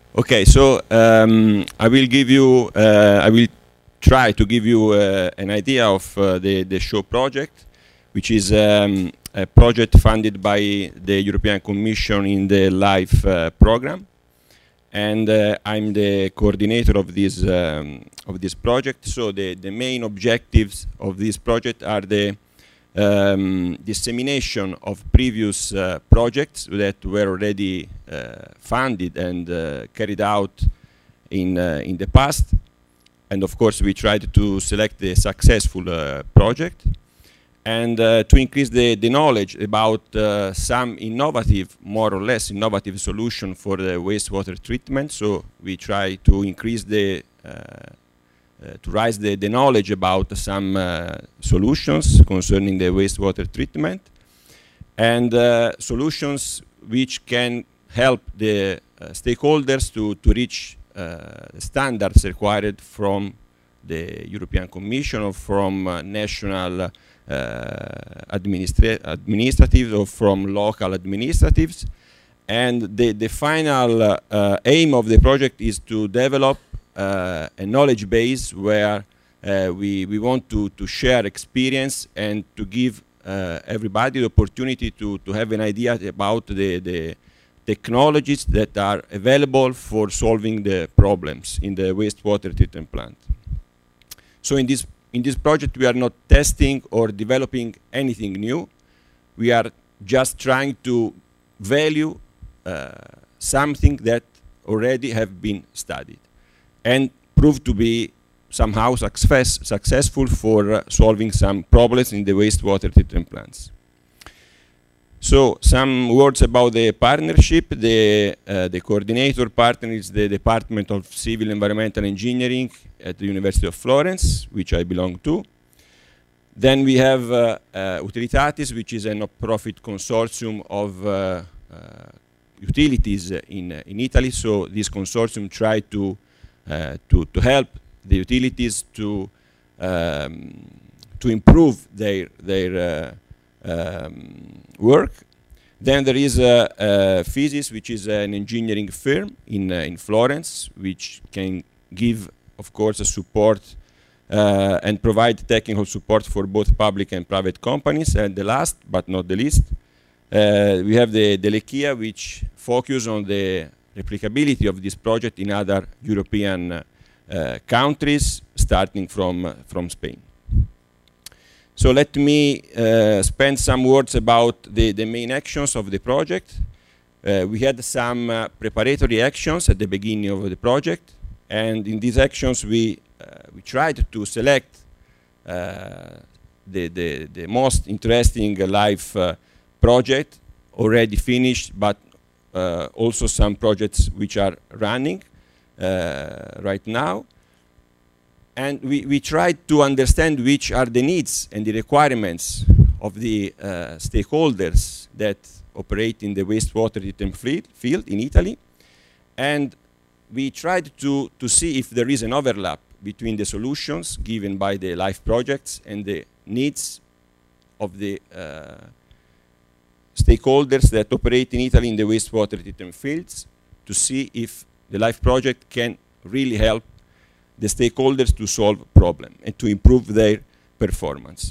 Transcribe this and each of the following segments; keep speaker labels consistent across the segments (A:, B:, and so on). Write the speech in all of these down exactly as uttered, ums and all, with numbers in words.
A: Okay, so um, I will give you, uh, I will try to give you uh, an idea of uh, the, the SHOW project, which is um, a project funded by the European Commission in the LIFE uh, program. And uh, I'm the coordinator of this, um, of this project. So the, the main objectives of this project are the um, dissemination of previous uh, projects that were already uh, funded and uh, carried out in, uh, in the past. And of course, we tried to select the successful uh, project and uh, to increase the, the knowledge about uh, some innovative, more or less innovative solution for the wastewater treatment. So we try to increase the, uh, uh, to raise the, the knowledge about some uh, solutions concerning the wastewater treatment and uh, solutions which can help the uh, stakeholders to, to reach uh, standards required from the European Commission or from uh, national Uh, administra administrative or from local administratives. And the, the final uh, uh, aim of the project is to develop uh, a knowledge base where uh, we, we want to, to share experience and to give uh, everybody the opportunity to, to have an idea about the, the technologies that are available for solving the problems in the wastewater treatment plant. So in this In this project, we are not testing or developing anything new. We are just trying to value uh, something that already have been studied and proved to be somehow success, successful for uh, solving some problems in the wastewater treatment plants. So some words about the partnership. The, uh, the coordinator partner is the Department of Civil Environmental Engineering at the University of Florence, which I belong to. Then we have uh, uh, Utilitatis, which is a non-profit consortium of uh, uh, utilities in, uh, in Italy. So this consortium tried to, uh, to, to help the utilities to, um, to improve their, their uh, Um, work. Then there is uh, uh, Physis, which is an engineering firm in, uh, in Florence, which can give, of course, a support uh, and provide technical support for both public and private companies. And the last, but not the least, uh, we have the Delechia, which focus on the replicability of this project in other European uh, countries, starting from, uh, from Spain. So let me uh, spend some words about the, the main actions of the project. Uh, we had some uh, preparatory actions at the beginning of the project, and in these actions we, uh, we tried to select uh, the, the, the most interesting uh, LIFE uh, project already finished, but uh, also some projects which are running uh, right now. And we, we tried to understand which are the needs and the requirements of the uh, stakeholders that operate in the wastewater treatment field in Italy. And we tried to, to see if there is an overlap between the solutions given by the LIFE projects and the needs of the uh, stakeholders that operate in Italy in the wastewater treatment fields, to see if the LIFE project can really help the stakeholders to solve problem and to improve their performance.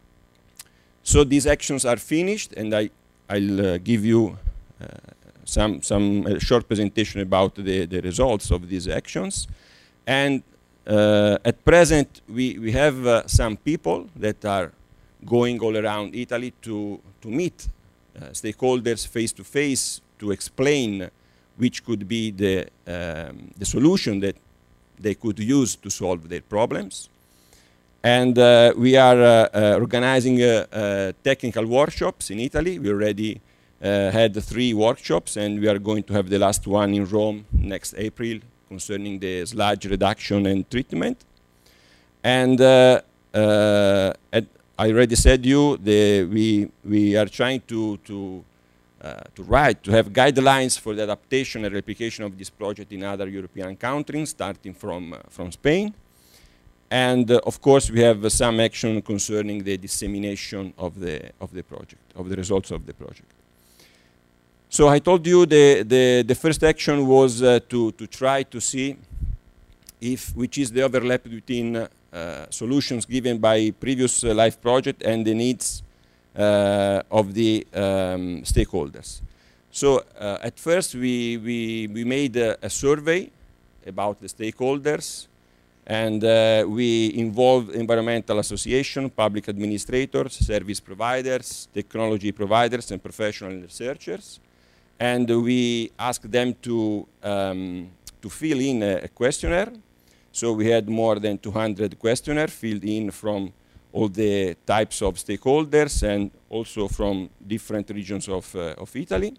A: So these actions are finished, and I, I'll uh, give you uh, some, some uh, short presentation about the, the results of these actions. And uh, at present, we, we have uh, some people that are going all around Italy to, to meet uh, stakeholders face to face to explain which could be the, um, the solution that they could use to solve their problems. And uh, we are uh, uh, organizing uh, uh, technical workshops in Italy. We already uh, had three workshops, and we are going to have the last one in Rome next April concerning the sludge reduction and treatment. And uh, uh, I already said you, the, we, we are trying to, to Uh, to write, to have guidelines for the adaptation and replication of this project in other European countries, starting from, uh, from Spain. And uh, of course, we have uh, some action concerning the dissemination of the, of the project, of the results of the project. So I told you the, the, the first action was uh, to, to try to see if which is the overlap between uh, solutions given by previous uh, LIFE project and the needs uh, of the um, stakeholders. So uh, at first we, we, we made a, a survey about the stakeholders, and uh, we involved environmental association, public administrators, service providers, technology providers, and professional researchers. And we asked them to, um, to fill in a, a questionnaire. So we had more than two hundred questionnaires filled in from all the types of stakeholders and also from different regions of, uh, of Italy.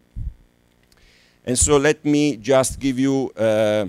A: And so let me just give you uh,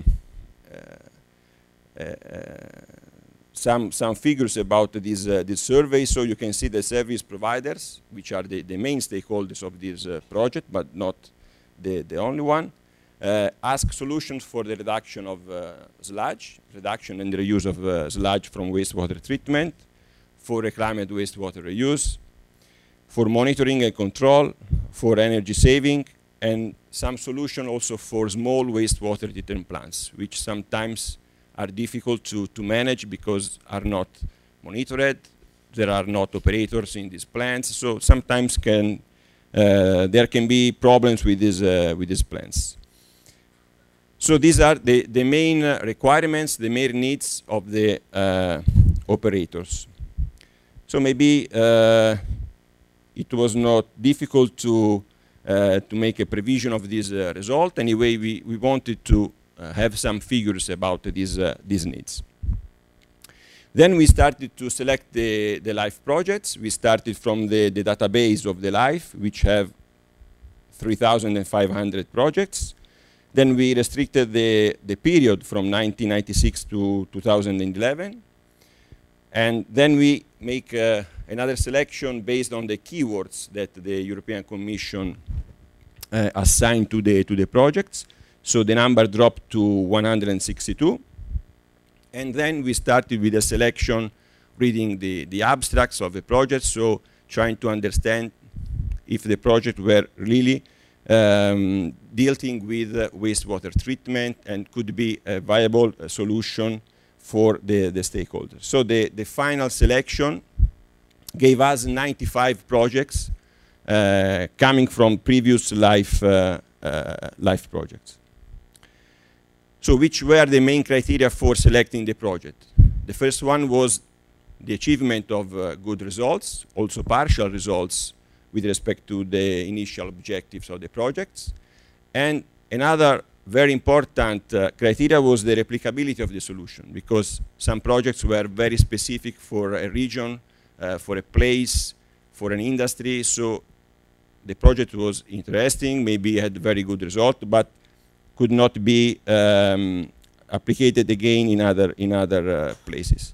A: uh, uh, some, some figures about this, uh, this survey. So you can see the service providers, which are the, the main stakeholders of this uh, project, but not the, the only one. Uh, ask solutions for the reduction of uh, sludge, reduction and reuse of uh, sludge from wastewater treatment, for reclaimed wastewater reuse, for monitoring and control, for energy saving, and some solution also for small wastewater treatment plants, which sometimes are difficult to, to manage because are not monitored, there are not operators in these plants, so sometimes can, uh, there can be problems with these, uh, with these plants. So these are the, the main uh, requirements, the main needs of the uh, operators. So maybe uh, it was not difficult to, uh, to make a prevision of this uh, result. Anyway, we, we wanted to uh, have some figures about these, uh, these needs. Then we started to select the, the LIFE projects. We started from the, the database of the LIFE, which have three thousand five hundred projects. Then we restricted the, the period from nineteen ninety-six to two thousand eleven. And then we make uh, another selection based on the keywords that the European Commission uh, assigned to the, to the projects. So the number dropped to one hundred sixty-two. And then we started with a selection, reading the, the abstracts of the project, so trying to understand if the project were really um, dealing with uh, wastewater treatment and could be a viable uh, solution for the, the stakeholders. So the, the final selection gave us ninety-five projects uh, coming from previous LIFE, uh, uh, LIFE projects. So which were the main criteria for selecting the project? The first one was the achievement of uh, good results, also partial results with respect to the initial objectives of the projects. And another very important uh, criteria was the replicability of the solution, because some projects were very specific for a region, uh, for a place, for an industry. So the project was interesting, maybe had very good result, but could not be um, applicated again in other, in other uh, places.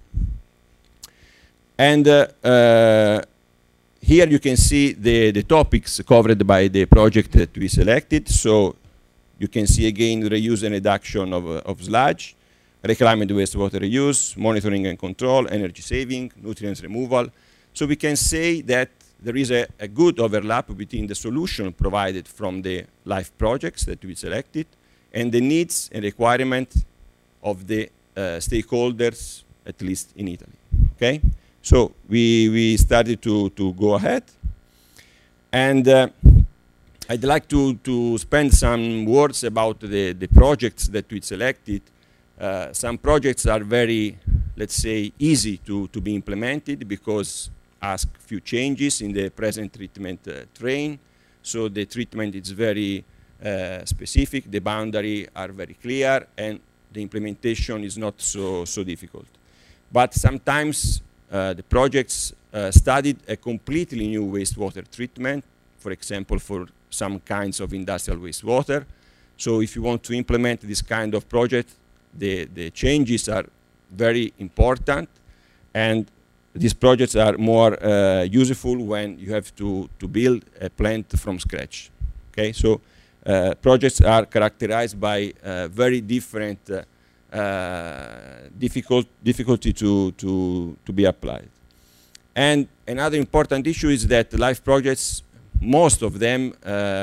A: And uh, uh, here you can see the, the topics covered by the project that we selected. So you can see again reuse and reduction of, uh, of sludge, reclaimed wastewater reuse, monitoring and control, energy saving, nutrients removal. So we can say that there is a, a good overlap between the solution provided from the LIFE projects that we selected and the needs and requirements of the uh, stakeholders, at least in Italy. Okay? So we, we started to, to go ahead. And uh, I'd like to, to spend some words about the, the projects that we selected. Uh, some projects are very, let's say, easy to, to be implemented because ask few changes in the present treatment uh, train. So the treatment is very uh, specific, the boundary are very clear, and the implementation is not so, so difficult. But sometimes uh, the projects uh, studied a completely new wastewater treatment, for example, for some kinds of industrial wastewater. So if you want to implement this kind of project, the, the changes are very important, and these projects are more uh, useful when you have to, to build a plant from scratch. Okay, so uh, projects are characterized by uh, very different uh, uh, difficult, difficulty to, to, to be applied. And another important issue is that LIFE projects, most of them uh,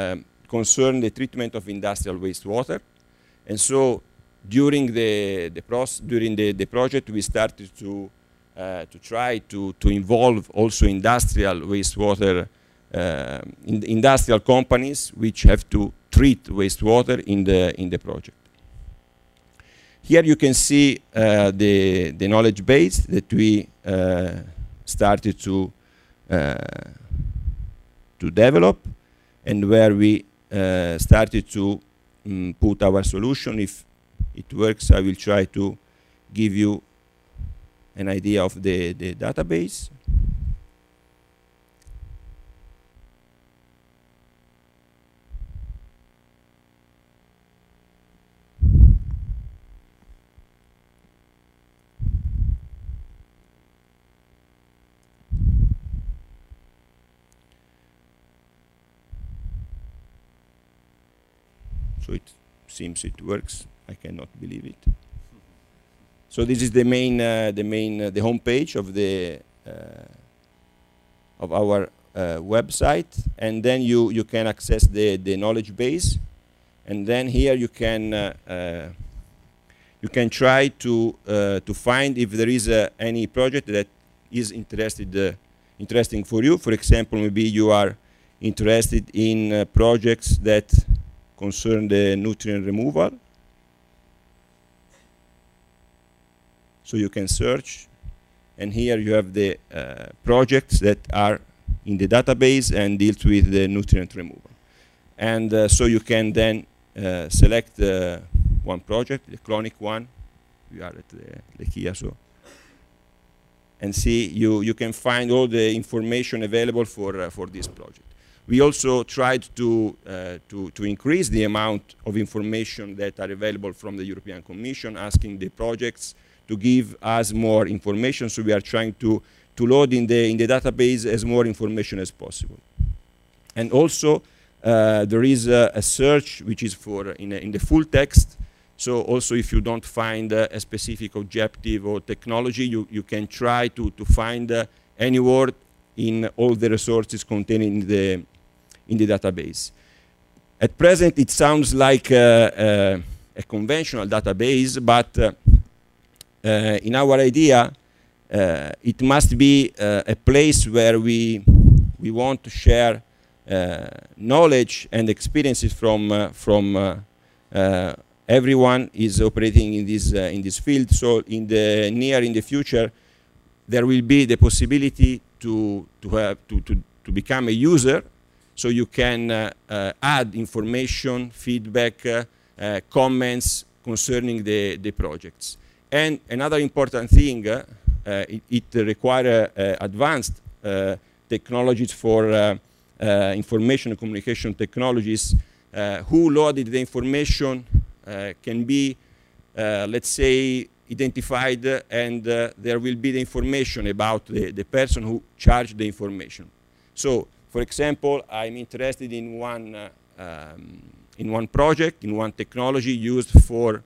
A: concern the treatment of industrial wastewater. And so during the, the, process, during the, the project, we started to, uh, to try to, to involve also industrial wastewater, uh, in industrial companies which have to treat wastewater in the, in the project. Here you can see uh, the, the knowledge base that we uh, started to, uh, to develop, and where we uh, started to um, put our solution. If it works, I will try to give you an idea of the, the database. So it seems it works. I cannot believe it. So this is the main, uh, the main, uh, the home page of the uh, of our uh, website, and then you you can access the the knowledge base, and then here you can uh, uh, you can try to uh, to find if there is uh, any project that is interested uh, interesting for you. For example, maybe you are interested in uh, projects that concern the nutrient removal. So you can search, and here you have the uh, projects that are in the database and deals with the nutrient removal. And uh, so you can then uh, select uh, one project, the chronic one. We are at the, the Kia, so. And see, you, you can find all the information available for, uh, for this project. We also tried to, uh, to, to increase the amount of information that are available from the European Commission, asking the projects to give us more information. So we are trying to, to load in the, in the database as more information as possible. And also, uh, there is a, a search which is for in, a, in the full text. So also if you don't find uh, a specific objective or technology, you, you can try to, to find uh, any word in all the resources contained in the, in the database. At present, it sounds like uh, uh, a conventional database, but uh, uh, in our idea, uh, it must be uh, a place where we, we want to share uh, knowledge and experiences from, uh, from uh, uh, everyone is operating in this, uh, in this field. So in the near, in the future, there will be the possibility to, to, have, to, to, to become a user. So you can uh, uh, add information, feedback, uh, uh, comments concerning the, the projects. And another important thing, uh, uh, it, it requires uh, advanced uh, technologies for uh, uh, information and communication technologies. Uh, who loaded the information uh, can be, uh, let's say, identified, uh, and uh, there will be the information about the, the person who charged the information. So, for example, I'm interested in one, uh, um, in one project, in one technology used for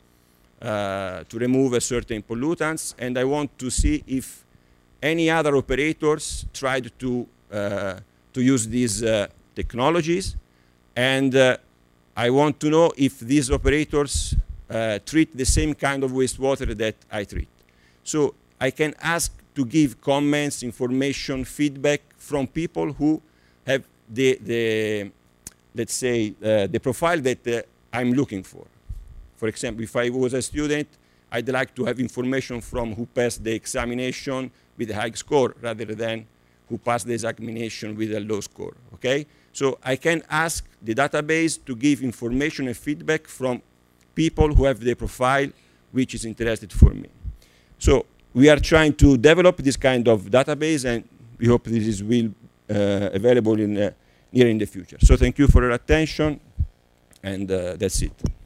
A: uh, to remove a certain pollutants, and I want to see if any other operators tried to uh, to use these uh, technologies, and uh, I want to know if these operators uh, treat the same kind of wastewater that I treat. So I can ask to give comments, information, feedback from people who have the, the let's say, uh, the profile that uh, I'm looking for. For example, if I was a student, I'd like to have information from who passed the examination with a high score rather than who passed the examination with a low score, okay? So I can ask the database to give information and feedback from people who have the profile which is interested for me. So we are trying to develop this kind of database, and we hope this is will uh, available in uh, near in the future. So thank you for your attention, and uh, that's it.